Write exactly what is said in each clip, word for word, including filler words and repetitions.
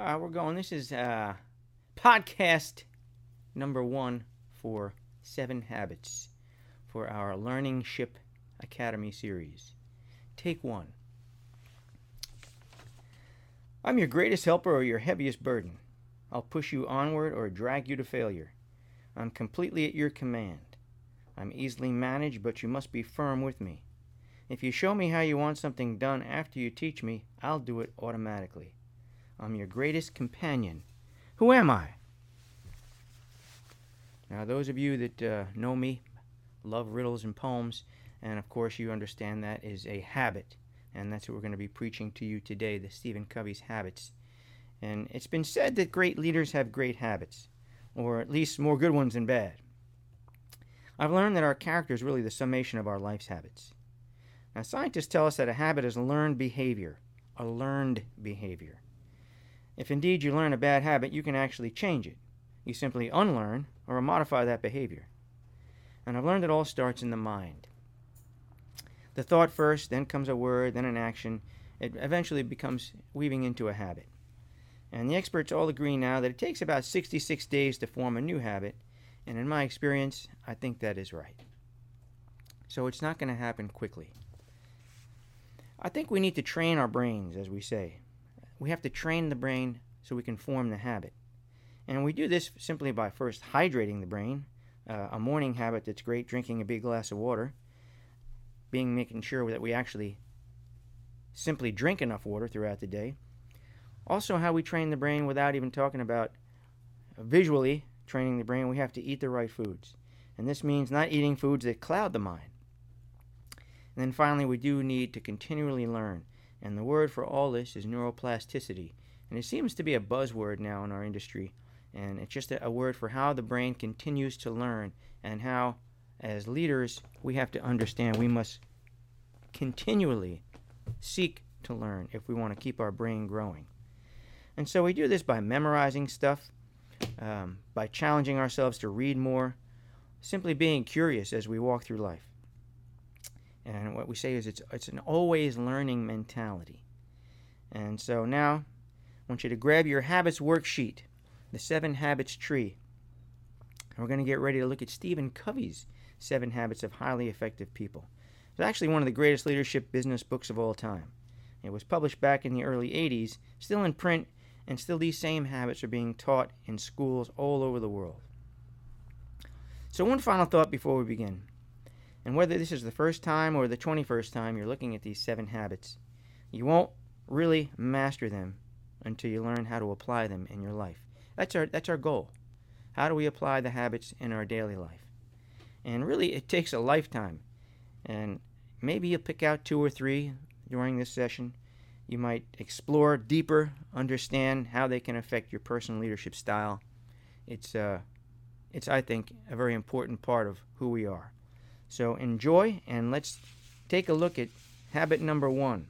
Uh, we're going. This is uh, podcast number one for Seven Habits for our Learning Ship Academy series. Take one. I'm your greatest helper or your heaviest burden. I'll push you onward or drag you to failure. I'm completely at your command. I'm easily managed, but you must be firm with me. If you show me how you want something done after you teach me, I'll do it automatically. I'm your greatest companion. Who am I? Now, those of you that uh, know me love riddles and poems, and of course you understand that is a habit, and that's what we're going to be preaching to you today, the Stephen Covey's habits. And it's been said that great leaders have great habits, or at least more good ones than bad. I've learned that our character is really the summation of our life's habits. Now, scientists tell us that a habit is a learned behavior, a learned behavior. If indeed you learn a bad habit, you can actually change it. You simply unlearn or modify that behavior. And I've learned it all starts in the mind. The thought first, then comes a word, then an action. It eventually becomes weaving into a habit. And the experts all agree now that it takes about sixty-six days to form a new habit, and in my experience, I think that is right. So it's not going to happen quickly. I think we need to train our brains, as we say. We have to train the brain so we can form the habit. And we do this simply by first hydrating the brain, uh, a morning habit that's great, drinking a big glass of water, being making sure that we actually simply drink enough water throughout the day. Also, how we train the brain without even talking about visually training the brain, we have to eat the right foods. And this means not eating foods that cloud the mind. And then finally, we do need to continually learn. And the word for all this is neuroplasticity. And it seems to be a buzzword now in our industry. And it's just a, a word for how the brain continues to learn and how, as leaders, we have to understand we must continually seek to learn if we want to keep our brain growing. And so we do this by memorizing stuff, um, by challenging ourselves to read more, simply being curious as we walk through life. And what we say is it's it's an always learning mentality. And so now I want you to grab your habits worksheet, the Seven Habits tree. And we're going to get ready to look at Stephen Covey's Seven Habits of Highly Effective People. It's actually one of the greatest leadership business books of all time. It was published back in the early eighties, still in print, and still these same habits are being taught in schools all over the world. So one final thought before we begin. And whether this is the first time or the twenty-first time you're looking at these seven habits, you won't really master them until you learn how to apply them in your life. That's our that's our goal. How do we apply the habits in our daily life? And really, it takes a lifetime. And maybe you'll pick out two or three during this session. You might explore deeper, understand how they can affect your personal leadership style. It's, uh, it's I think, a very important part of who we are. So enjoy, and let's take a look at habit number one.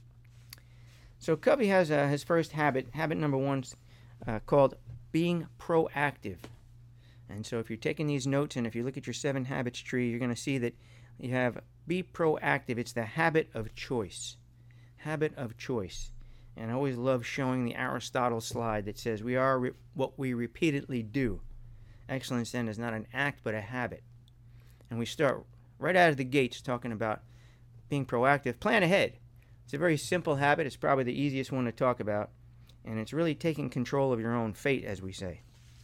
So Covey has uh, his first habit, habit number one, uh, called being proactive. And so if you're taking these notes and if you look at your seven habits tree, you're going to see that you have be proactive. It's the habit of choice. Habit of choice. And I always love showing the Aristotle slide that says we are re- what we repeatedly do. Excellence then is not an act but a habit. And we start right out of the gates talking about being proactive. Plan ahead. It's a very simple habit. It's probably the easiest one to talk about. And it's really taking control of your own fate, as we say.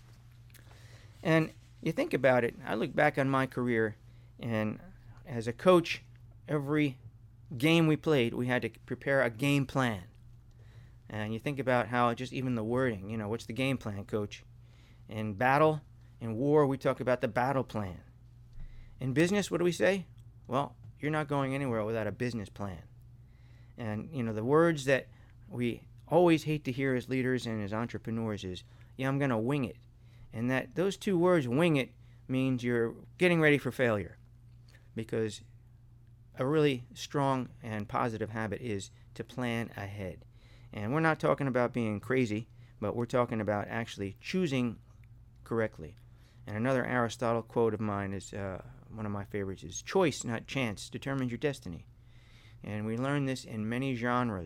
And you think about it. I look back on my career, and as a coach, every game we played, we had to prepare a game plan. And you think about how just even the wording, you know, what's the game plan, coach? In battle, in war, we talk about the battle plan. In business, what do we say? Well, you're not going anywhere without a business plan. And, you know, the words that we always hate to hear as leaders and as entrepreneurs is, yeah, I'm going to wing it. And that those two words, wing it, means you're getting ready for failure. Because a really strong and positive habit is to plan ahead. And we're not talking about being crazy, but we're talking about actually choosing correctly. And another Aristotle quote of mine is, uh, one of my favorites, is choice, not chance, determines your destiny. And we learn this in many genres.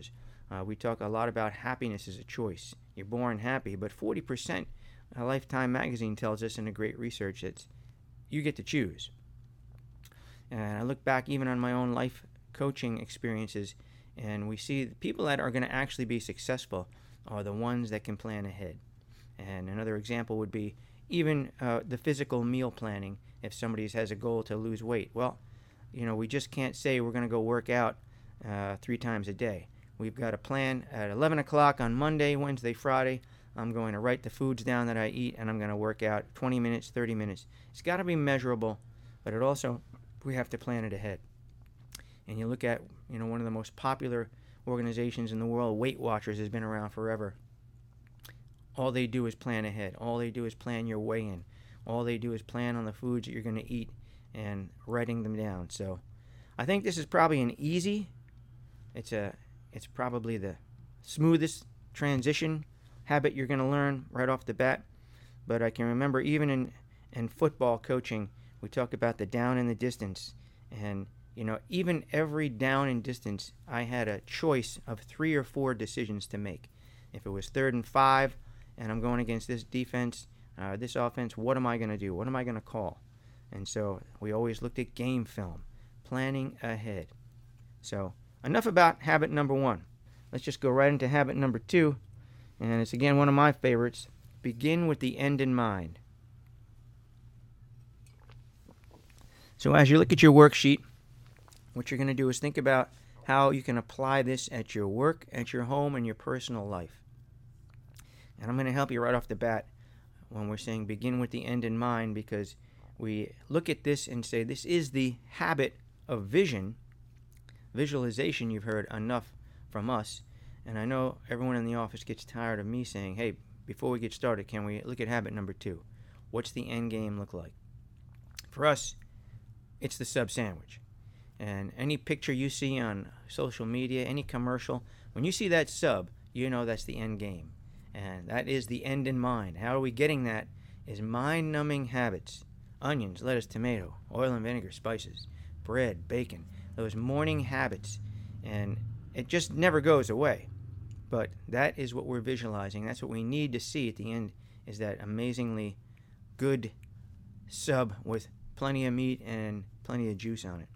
Uh, we talk a lot about happiness as a choice. You're born happy, but forty percent, uh, Lifetime magazine tells us in a great research, that you get to choose. And I look back even on my own life coaching experiences, and we see the people that are going to actually be successful are the ones that can plan ahead. And another example would be even uh, the physical meal planning. If somebody has a goal to lose weight, well, you know, we just can't say we're going to go work out uh, three times a day. We've got a plan at eleven o'clock on Monday, Wednesday, Friday. I'm going to write the foods down that I eat, and I'm going to work out twenty minutes, thirty minutes. It's got to be measurable, but it also, we have to plan it ahead. And you look at, you know, one of the most popular organizations in the world, Weight Watchers, has been around forever. All they do is plan ahead. All they do is plan your weigh-in. All they do is plan on the foods that you're going to eat and writing them down. So I think this is probably an easy, it's a, it's probably the smoothest transition habit you're going to learn right off the bat. But I can remember even in, in football coaching, we talk about the down and the distance. And, you know, even every down and distance, I had a choice of three or four decisions to make. If it was third and five, and I'm going against this defense, uh, this offense, what am I going to do? What am I going to call? And so we always looked at game film, planning ahead. So enough about habit number one. Let's just go right into habit number two. And it's, again, one of my favorites. Begin with the end in mind. So as you look at your worksheet, what you're going to do is think about how you can apply this at your work, at your home, and your personal life. And I'm going to help you right off the bat when we're saying begin with the end in mind, because we look at this and say this is the habit of vision. Visualization, you've heard enough from us. And I know everyone in the office gets tired of me saying, hey, before we get started, can we look at habit number two? What's the end game look like? For us, it's the sub sandwich. And any picture you see on social media, any commercial, when you see that sub, you know that's the end game. And that is the end in mind. How are we getting that? Is mind-numbing habits. Onions, lettuce, tomato, oil and vinegar, spices, bread, bacon. Those morning habits. And it just never goes away. But that is what we're visualizing. That's what we need to see at the end, is that amazingly good sub with plenty of meat and plenty of juice on it.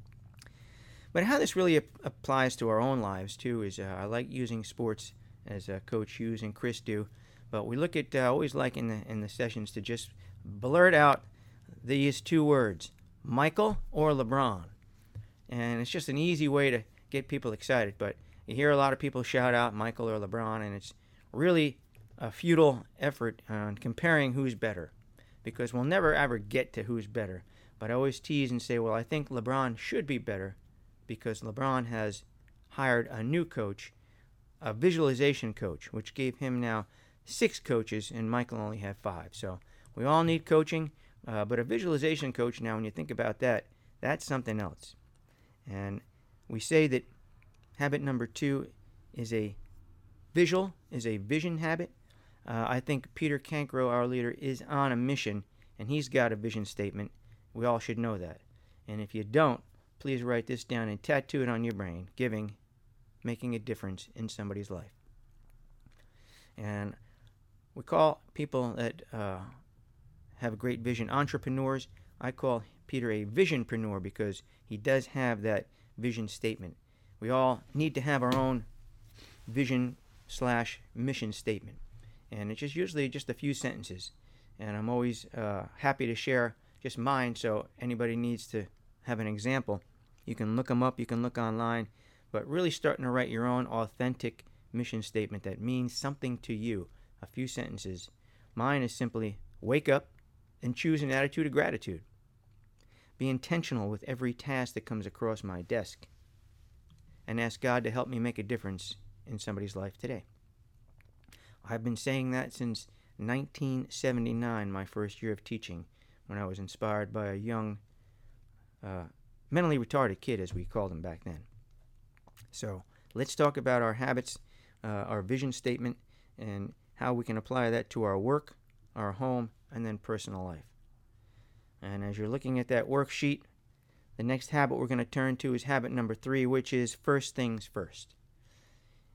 But how this really ap- applies to our own lives, too, is uh, I like using sports as uh, Coach Hughes and Chris do. But we look at, uh, always like in the, in the sessions to just blurt out these two words, Michael or LeBron. And it's just an easy way to get people excited. But you hear a lot of people shout out Michael or LeBron, and it's really a futile effort on comparing who's better, because we'll never ever get to who's better. But I always tease and say, well, I think LeBron should be better because LeBron has hired a new coach, a visualization coach, which gave him now six coaches, and Michael only had five. So we all need coaching, uh, but a visualization coach, now when you think about that, that's something else. And we say that habit number two is a visual, is a vision habit. Uh, I think Peter Cancro, our leader, is on a mission, and he's got a vision statement. We all should know that. And if you don't, please write this down and tattoo it on your brain. Giving, making a difference in somebody's life. And we call people that uh, have a great vision entrepreneurs. I call Peter a visionpreneur because he does have that vision statement. We all need to have our own vision slash mission statement. And it's just usually just a few sentences. And I'm always uh, happy to share just mine, so anybody needs to have an example. You can look them up, you can look online, but really starting to write your own authentic mission statement that means something to you. A few sentences. Mine is simply wake up and choose an attitude of gratitude. Be intentional with every task that comes across my desk, and ask God to help me make a difference in somebody's life today. I've been saying that since nineteen seventy-nine, my first year of teaching, when I was inspired by a young, uh, mentally retarded kid, as we called him back then. So let's talk about our habits, uh, our vision statement, and how we can apply that to our work, our home, and then personal life. And as you're looking at that worksheet, the next habit we're going to turn to is habit number three, which is first things first.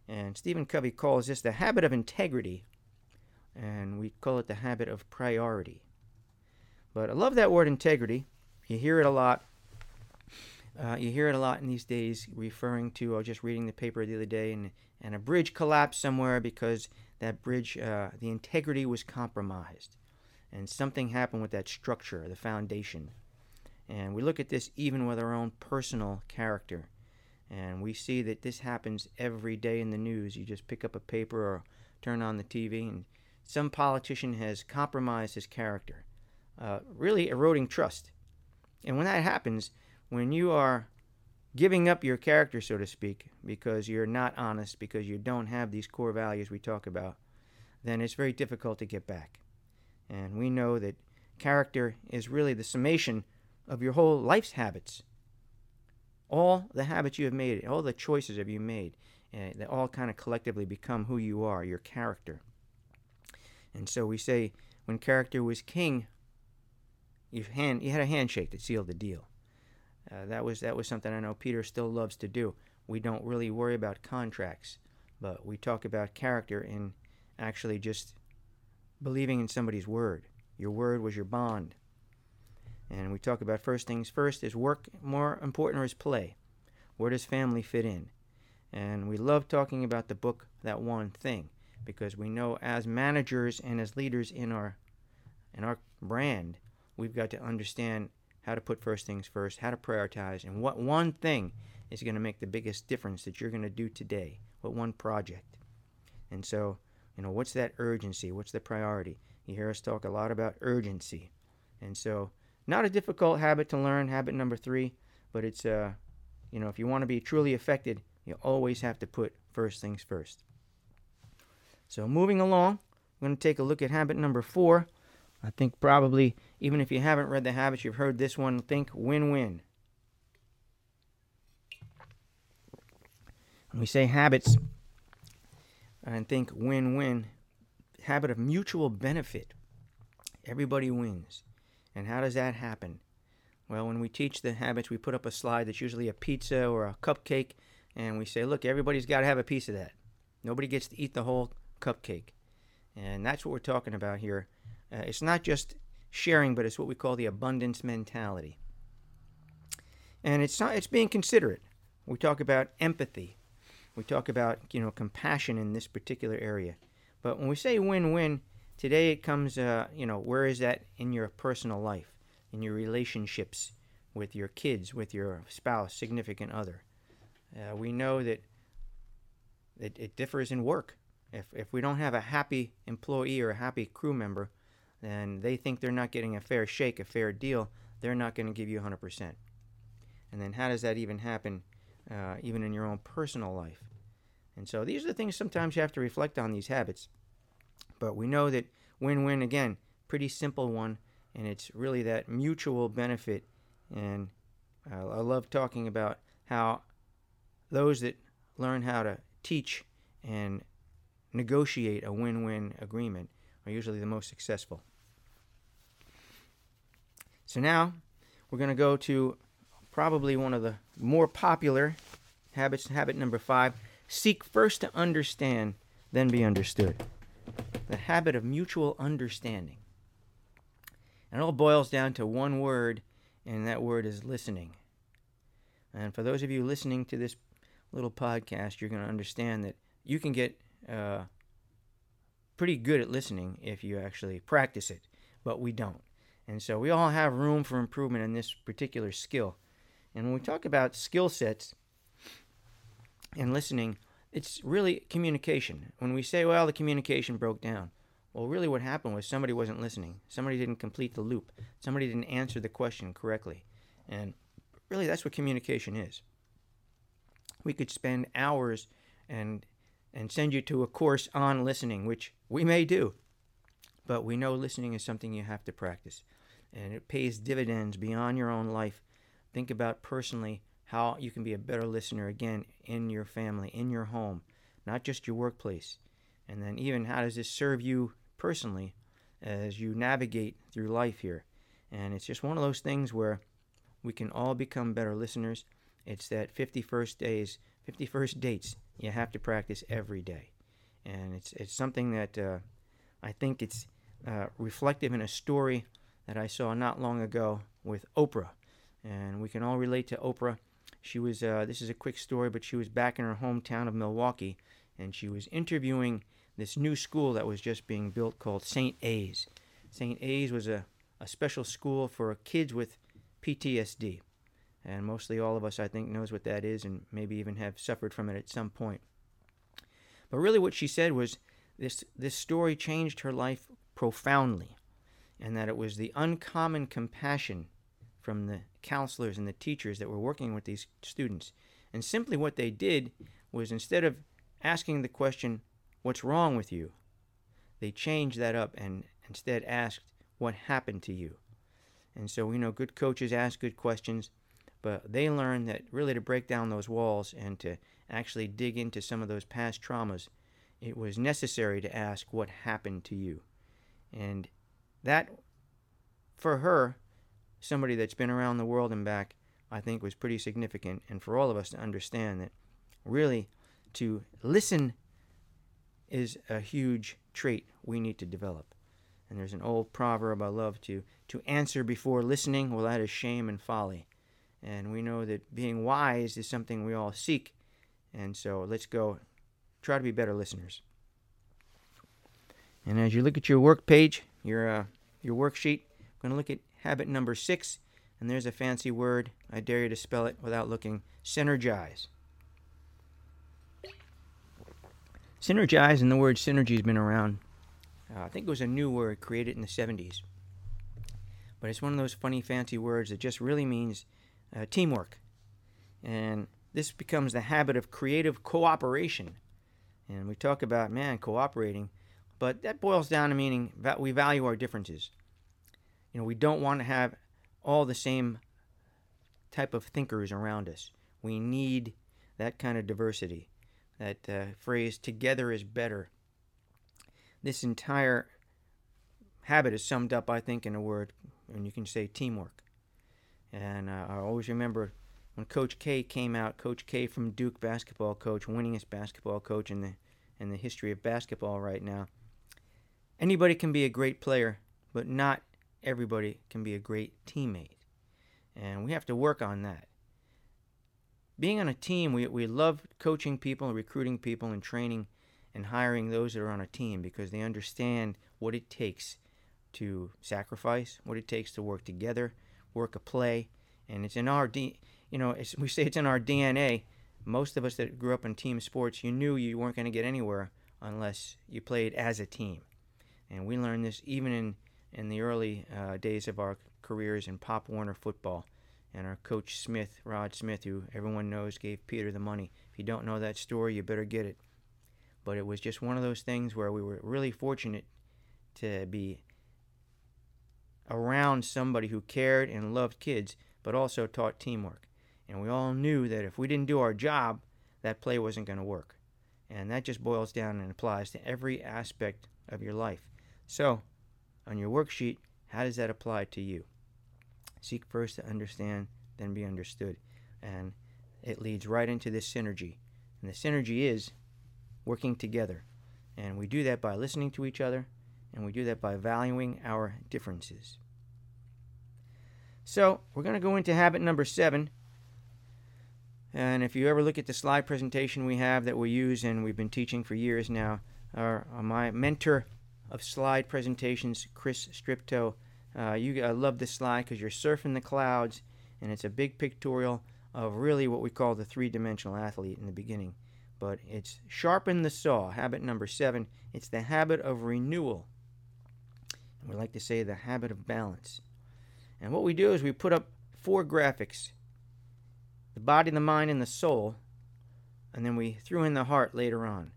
And Stephen Covey calls this the habit of integrity, and we call it the habit of priority. But I love that word integrity. You hear it a lot. Uh, you hear it a lot in these days, referring to, I was just reading the paper the other day, and, and a bridge collapsed somewhere because that bridge, uh, the integrity was compromised. And something happened with that structure, the foundation. And we look at this even with our own personal character. And we see that this happens every day in the news. You just pick up a paper or turn on the T V, and some politician has compromised his character, uh, really eroding trust. And when that happens, when you are giving up your character, so to speak, because you're not honest, because you don't have these core values we talk about, then it's very difficult to get back. And we know that character is really the summation of your whole life's habits. All the habits you have made, all the choices have you made, uh, they all kind of collectively become who you are, your character. And so we say, when character was king, you, hand, you had a handshake that sealed the deal. Uh, that was that was something I know Peter still loves to do. We don't really worry about contracts, but we talk about character in actually just believing in somebody's word. Your word was your bond. And we talk about first things first. Is work more important or is play? Where does family fit in? And we love talking about the book, That One Thing, because we know as managers and as leaders in our in our brand, we've got to understand how to put first things first, how to prioritize, and what one thing is going to make the biggest difference that you're going to do today, what one project. And so, you know, what's that urgency? What's the priority? You hear us talk a lot about urgency. And so, not a difficult habit to learn, habit number three, but it's, uh, you know, if you want to be truly effective, you always have to put first things first. So moving along, we're going to take a look at habit number four. I think probably, even if you haven't read the habits, you've heard this one, think win-win. When we say habits and think win-win, habit of mutual benefit. Everybody wins. And how does that happen? Well, when we teach the habits, we put up a slide that's usually a pizza or a cupcake, and we say, look, everybody's got to have a piece of that. Nobody gets to eat the whole cupcake. And that's what we're talking about here. Uh, it's not just sharing, but it's what we call the abundance mentality. And it's not, it's being considerate. We talk about empathy. We talk about, you know, compassion in this particular area. But when we say win-win, today it comes, uh, you know, where is that in your personal life, in your relationships with your kids, with your spouse, significant other? Uh, we know that it, it differs in work. If if we don't have a happy employee or a happy crew member, then they think they're not getting a fair shake, a fair deal. They're not going to give you one hundred percent. And then how does that even happen, uh, even in your own personal life? And so these are the things sometimes you have to reflect on, these habits. But we know that win-win, again, pretty simple one, and it's really that mutual benefit. And uh, I love talking about how those that learn how to teach and negotiate a win-win agreement are usually the most successful. So now we're going to go to probably one of the more popular habits, habit number five. Seek first to understand, then be understood. The habit of mutual understanding. And it all boils down to one word, and that word is listening. And for those of you listening to this little podcast, you're going to understand that you can get uh, pretty good at listening if you actually practice it, but we don't. And so we all have room for improvement in this particular skill. And when we talk about skill sets and listening, it's really communication. When we say, well, the communication broke down, well, really what happened was somebody wasn't listening. Somebody didn't complete the loop. Somebody didn't answer the question correctly. And really, that's what communication is. We could spend hours and and send you to a course on listening, which we may do. But we know listening is something you have to practice. And it pays dividends beyond your own life. Think about personally how you can be a better listener, again, in your family, in your home, not just your workplace. And then even how does this serve you personally as you navigate through life here? And it's just one of those things where we can all become better listeners. It's that fifty-first days, fifty-first dates You have to practice every day. And it's, it's something that uh, I think it's uh, reflective in a story that I saw not long ago with Oprah. And we can all relate to Oprah. She was, uh, this is a quick story, but she was back in her hometown of Milwaukee, and she was interviewing this new school that was just being built called Saint A's. Saint A's was a, a special school for kids with P T S D. And mostly all of us, I think, knows what that is and maybe even have suffered from it at some point. But really what she said was this, this story changed her life profoundly, and that it was the uncommon compassion from the counselors and the teachers that were working with these students. And simply what they did was, instead of asking the question, "What's wrong with you?" they changed that up and instead asked, "What happened to you?" And so, you know, good coaches ask good questions, but they learned that really to break down those walls and to actually dig into some of those past traumas, it was necessary to ask, "What happened to you?" And that, for her, somebody that's been around the world and back, I think was pretty significant. And for all of us to understand that really to listen is a huge trait we need to develop. And there's an old proverb I love, to, to answer before listening, well, that is shame and folly. And we know that being wise is something we all seek. And so let's go try to be better listeners. And as you look at your work page, your, uh, your worksheet, we're going to look at habit number six, and there's a fancy word. I dare you to spell it without looking. Synergize. Synergize, and the word synergy has been around. Uh, I think it was a new word created in the seventies. But it's one of those funny, fancy words that just really means uh, teamwork. And this becomes the habit of creative cooperation. And we talk about, man, cooperating, but that boils down to meaning that we value our differences. You know, we don't want to have all the same type of thinkers around us. We need that kind of diversity. That uh, phrase, "together is better." This entire habit is summed up, I think, in a word, and you can say teamwork. And uh, I always remember when Coach K came out, Coach K from Duke basketball coach, winningest basketball coach in the in the history of basketball right now. Anybody can be a great player, but not everybody can be a great teammate. And we have to work on that. Being on a team, we, we love coaching people, recruiting people, and training and hiring those that are on a team because they understand what it takes to sacrifice, what it takes to work together, work a play. And it's in our, D, you know, it's, we say it's in our D N A. Most of us that grew up in team sports, you knew you weren't going to get anywhere unless you played as a team. And we learned this even in in the early uh, days of our careers in Pop Warner football. And our coach Smith, Rod Smith, who everyone knows gave Peter the money. If you don't know that story, you better get it. But it was just one of those things where we were really fortunate to be around somebody who cared and loved kids, but also taught teamwork. And we all knew that if we didn't do our job, that play wasn't going to work. And that just boils down and applies to every aspect of your life. So, on your worksheet, how does that apply to you? Seek first to understand, then be understood. And it leads right into this synergy. And the synergy is working together. And we do that by listening to each other, and we do that by valuing our differences. So, we're going to go into habit number seven. And if you ever look at the slide presentation we have that we use and we've been teaching for years now, our, our my mentor of slide presentations, Chris Stripto, uh, you I love this slide because you're surfing the clouds, and it's a big pictorial of really what we call the three-dimensional athlete in the beginning. But it's sharpen the saw, habit number seven. It's the habit of renewal. We like to say the habit of balance. And what we do is we put up four graphics: the body, the mind, and the soul, and then we threw in the heart later on.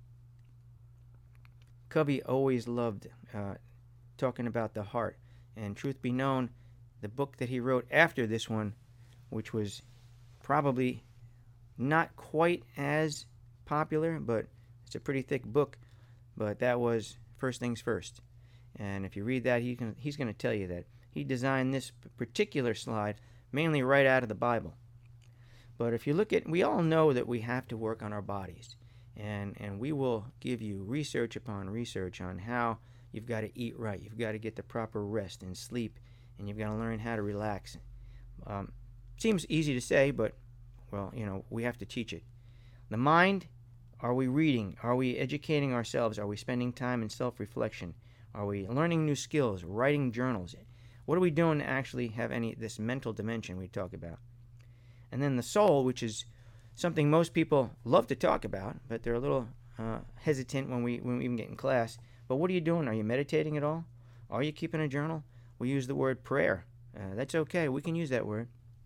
Covey always loved uh, talking about the heart. And truth be known, the book that he wrote after this one, which was probably not quite as popular, but it's a pretty thick book, but that was First Things First. And if you read that, he can, he's going to tell you that he designed this particular slide mainly right out of the Bible. But if you look at, we all know that we have to work on our bodies. And, and we will give you research upon research on how you've got to eat right. You've got to get the proper rest and sleep, and you've got to learn how to relax. Um, seems easy to say, but, well, you know, we have to teach it. The mind, are we reading? Are we educating ourselves? Are we spending time in self-reflection? Are we learning new skills, writing journals? What are we doing to actually have any this mental dimension we talk about? And then the soul, which is something most people love to talk about, but they're a little uh, hesitant when we when we even get in class. But what are you doing? Are you meditating at all? Are you keeping a journal? We use the word prayer. Uh, that's okay. We can use that word.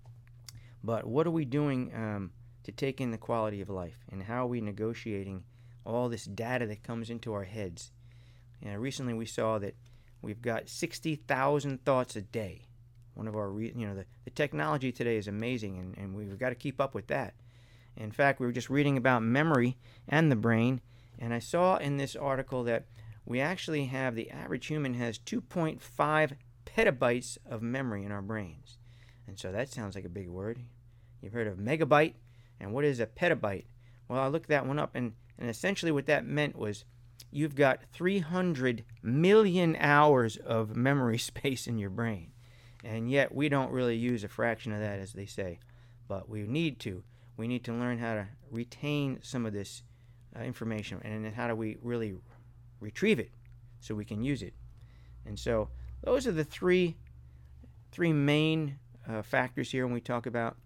But what are we doing um, to take in the quality of life? And how are we negotiating all this data that comes into our heads? You know, recently we saw that we've got sixty thousand thoughts a day. One of our, re- you know, the, the technology today is amazing, and, and we've got to keep up with that. In fact, we were just reading about memory and the brain, and I saw in this article that we actually have, the average human has two point five petabytes of memory in our brains. And so that sounds like a big word. You've heard of megabyte, and what is a petabyte? Well, I looked that one up, and, and essentially what that meant was you've got three hundred million hours of memory space in your brain. And yet we don't really use a fraction of that, as they say. But we need to. We need to learn how to retain some of this uh, information, and then how do we really retrieve it so we can use it. And so those are the three three main uh, factors here when we talk about,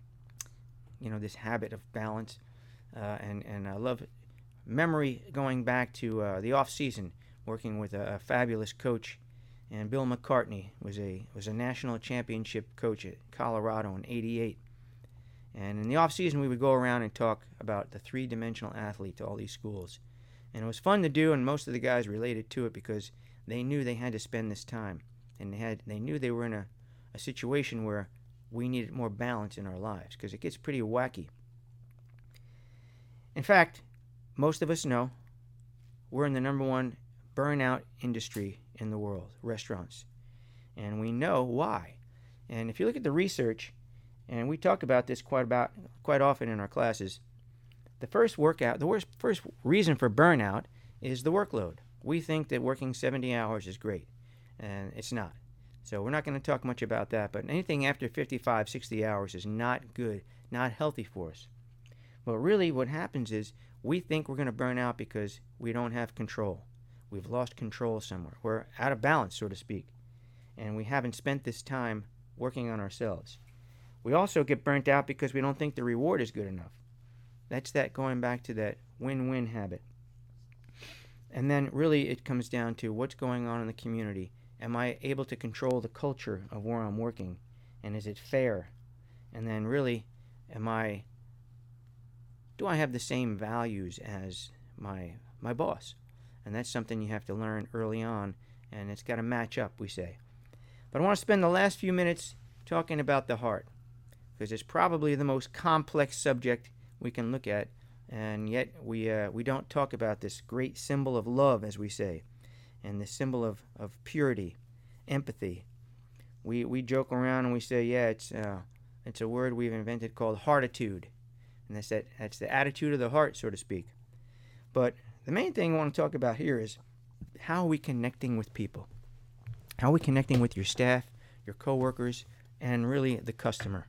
you know, this habit of balance. Uh, and, and I love memory going back to uh, the off season, working with a, a fabulous coach. And Bill McCartney was a was a national championship coach at Colorado in eighty-eight. And in the off season, we would go around and talk about the three-dimensional athlete to all these schools. And it was fun to do, and most of the guys related to it because they knew they had to spend this time. And they had they knew they were in a, a situation where we needed more balance in our lives, because it gets pretty wacky. In fact, most of us know we're in the number one burnout industry in the world, restaurants. And we know why. And if you look at the research, and we talk about this quite about quite often in our classes, the first workout, the worst, first reason for burnout is the workload. We think that working seventy hours is great, and it's not. So we're not going to talk much about that, but anything after fifty-five, sixty hours is not good, not healthy for us. But really what happens is we think we're going to burn out because we don't have control. We've lost control somewhere. We're out of balance, so to speak, and we haven't spent this time working on ourselves. We also get burnt out because we don't think the reward is good enough. That's that going back to that win-win habit. And then really it comes down to what's going on in the community. Am I able to control the culture of where I'm working? And is it fair? And then really, am I, do I have the same values as my my boss? And that's something you have to learn early on, and it's got to match up, we say. But I want to spend the last few minutes talking about the heart, because it's probably the most complex subject we can look at, and yet we uh, we don't talk about this great symbol of love, as we say, and the symbol of, of purity, empathy. We we joke around and we say, yeah, it's uh, it's a word we've invented called heartitude, and that's that that's the attitude of the heart, so to speak. But the main thing I want to talk about here is how are we connecting with people? How are we connecting with your staff, your coworkers, and really the customer?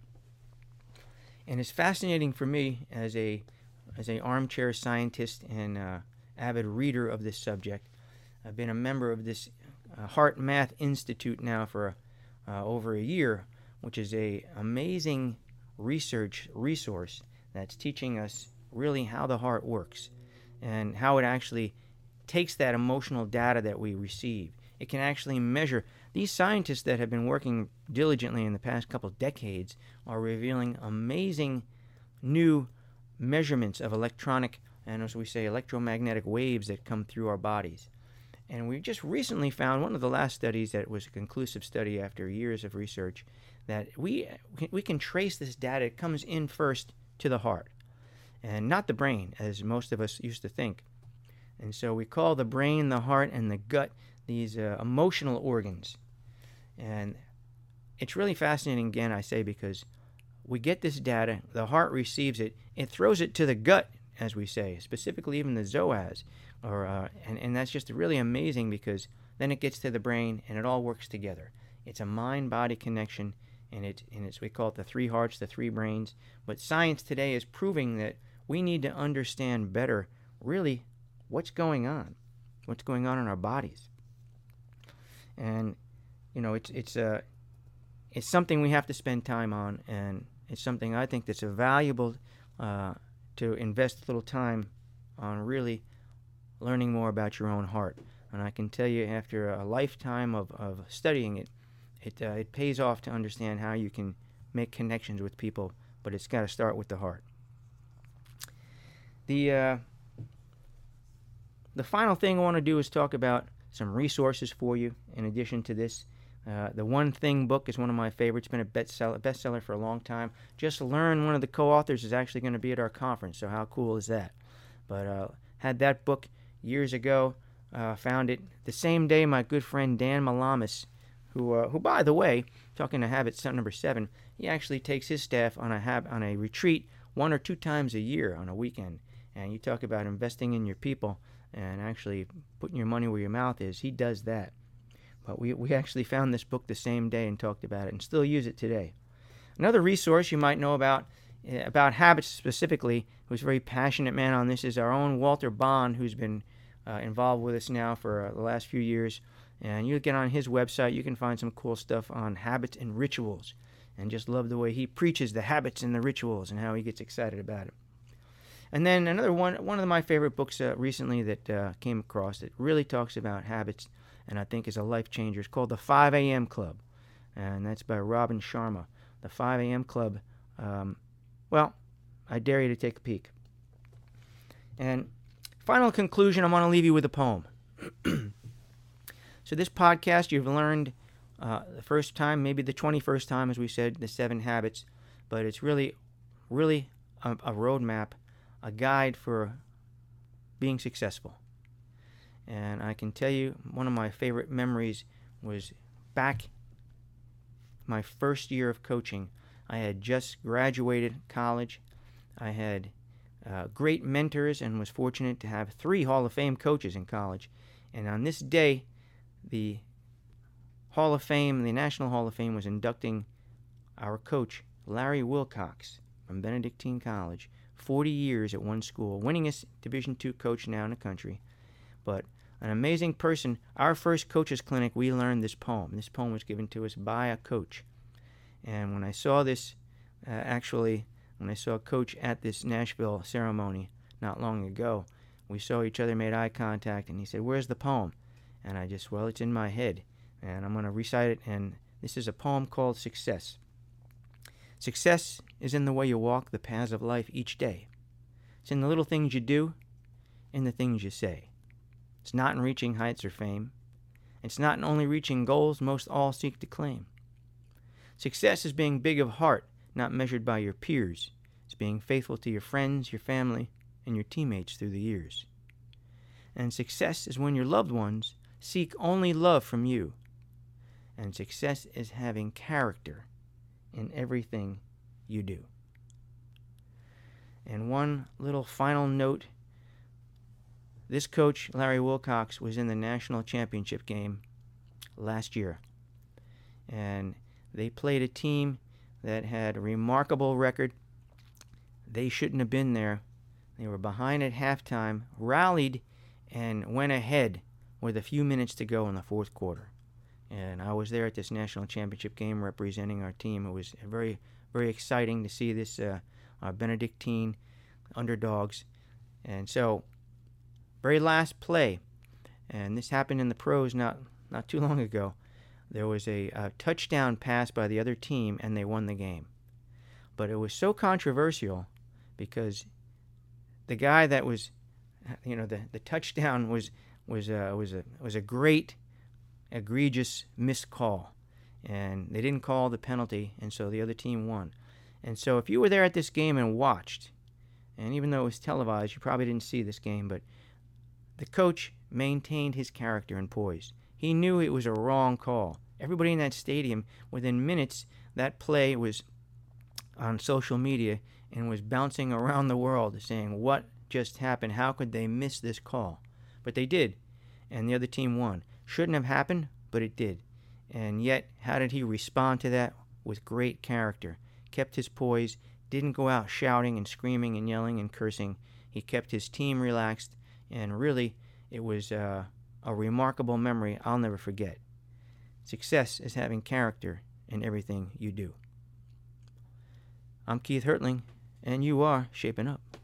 And it's fascinating for me as a as a armchair scientist and uh, avid reader of this subject. I've been a member of this uh, Heart Math Institute now for uh, over a year, which is a amazing research resource that's teaching us really how the heart works and how it actually takes that emotional data that we receive. It can actually measure. These scientists that have been working diligently in the past couple of decades are revealing amazing new measurements of electronic, and as we say, electromagnetic waves that come through our bodies. And we just recently found, one of the last studies that was a conclusive study after years of research, that we we can trace this data. It comes in first to the heart and not the brain, as most of us used to think. And so we call the brain, the heart, and the gut these uh, emotional organs. And it's really fascinating, again, I say, because we get this data, the heart receives it, it throws it to the gut as we say, specifically even the Zoaz, or uh, and and that's just really amazing because then it gets to the brain and it all works together. It's a mind-body connection, and it and it's we call it the three hearts, the three brains. But science today is proving that we need to understand better, really, what's going on, what's going on in our bodies, and you know it's it's a uh, it's something we have to spend time on, and it's something I think that's a valuable uh, to invest a little time on really learning more about your own heart. And I can tell you, after a lifetime of, of studying it, it uh, it pays off to understand how you can make connections with people, but it's got to start with the heart. The uh, the final thing I want to do is talk about some resources for you in addition to this. Uh, the One Thing book is one of my favorites. It's been a bestseller, bestseller for a long time. Just learned one of the co-authors is actually going to be at our conference, so how cool is that? But uh, had that book years ago. Uh, found it the same day my good friend Dan Malamas, who, uh, who by the way, talking to Habit number seven, he actually takes his staff on a hab- on a retreat one or two times a year on a weekend. And you talk about investing in your people and actually putting your money where your mouth is. He does that. But we, we actually found this book the same day and talked about it and still use it today. Another resource you might know about, uh, about habits specifically, who's a very passionate man on this, is our own Walter Bond, who's been uh, involved with us now for uh, the last few years. And you get on his website, you can find some cool stuff on habits and rituals. And just love the way he preaches the habits and the rituals and how he gets excited about it. And then another one, one of my favorite books uh, recently that uh, came across that really talks about habits and I think is a life changer. It's called The five a.m. Club, and that's by Robin Sharma. The five a.m. Club, um, well, I dare you to take a peek. And final conclusion, I want to leave you with a poem. So this podcast, you've learned uh, the first time, maybe the twenty-first time, as we said, the seven habits, but it's really, really a, a roadmap, a guide for being successful. And I can tell you, one of my favorite memories was back my first year of coaching. I had just graduated college. I had uh, great mentors and was fortunate to have three Hall of Fame coaches in college. And on this day, the Hall of Fame, the National Hall of Fame, was inducting our coach, Larry Wilcox, from Benedictine College. forty years at one school, winningest Division two coach now in the country. But an amazing person. Our first coaches clinic, we learned this poem. This poem was given to us by a coach. And when I saw this, uh, actually, when I saw a coach at this Nashville ceremony not long ago, we saw each other, made eye contact, and he said, "Where's the poem?" And I just, well, it's in my head, and I'm going to recite it. And this is a poem called Success. Success is in the way you walk the paths of life each day. It's in the little things you do, in the things you say. It's not in reaching heights or fame. It's not in only reaching goals most all seek to claim. Success is being big of heart, not measured by your peers. It's being faithful to your friends, your family, and your teammates through the years. And success is when your loved ones seek only love from you. And success is having character in everything you do. And one little final note. This coach, Larry Wilcox, was in the national championship game last year. And they played a team that had a remarkable record. They shouldn't have been there. They were behind at halftime, rallied, and went ahead with a few minutes to go in the fourth quarter. And I was there at this national championship game representing our team. It was very, very exciting to see this uh, uh, Benedictine underdogs. And so, very last play, and this happened in the pros not, not too long ago, there was a, a touchdown pass by the other team, and they won the game. But it was so controversial because the guy that was, you know, the, the touchdown was was uh, was a was a great, egregious missed call, and they didn't call the penalty, and so the other team won. And so if you were there at this game and watched, and even though it was televised, you probably didn't see this game, but the coach maintained his character and poise. He knew it was a wrong call. Everybody in that stadium, within minutes, that play was on social media and was bouncing around the world saying, what just happened? How could they miss this call? But they did, and the other team won. Shouldn't have happened, but it did. And yet, how did he respond to that? With great character. Kept his poise, didn't go out shouting and screaming and yelling and cursing. He kept his team relaxed, and really, it was uh, a remarkable memory I'll never forget. Success is having character in everything you do. I'm Keith Hertling, and you are shaping up.